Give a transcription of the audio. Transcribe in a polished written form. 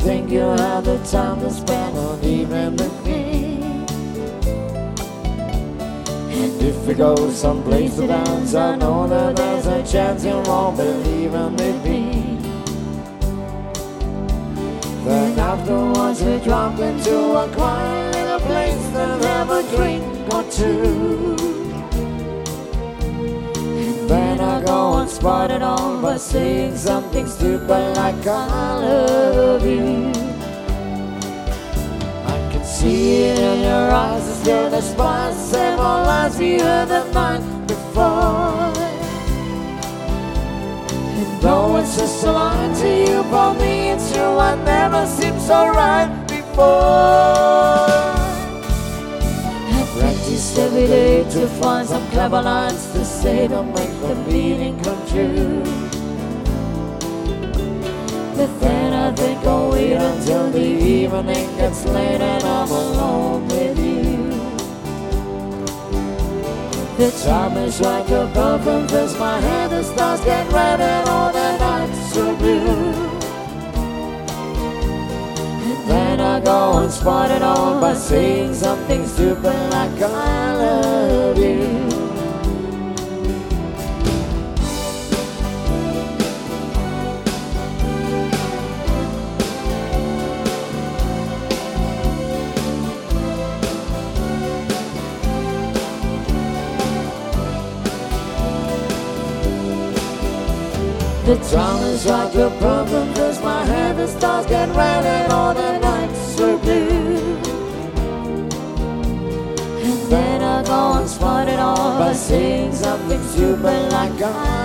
think you have the time to spend on evening with me. And if we go someplace to dance, I know that there's a chance you won't believe in me. Then afterwards we drop into a quiet little place and have a drink or two. And then I go and spot it on by saying something stupid like I love you. I can see it in your eyes, it's still the spice, same old lies we heard the night before. Though it's just a lie to you, for me it's true, I never seemed so right before. I practice every day to find some clever lines to say to make the meaning come true. But then I think I'll wait until the evening gets late and I'm alone with you. The time is like a perfume fills my head, the stars get red and all the nights are blue. And then I go and spot it all by saying something stupid like I love you. The time is like a perfume fills my head, the stars get red and all the nights are blue. And then I go and spot it all by saying something stupid like I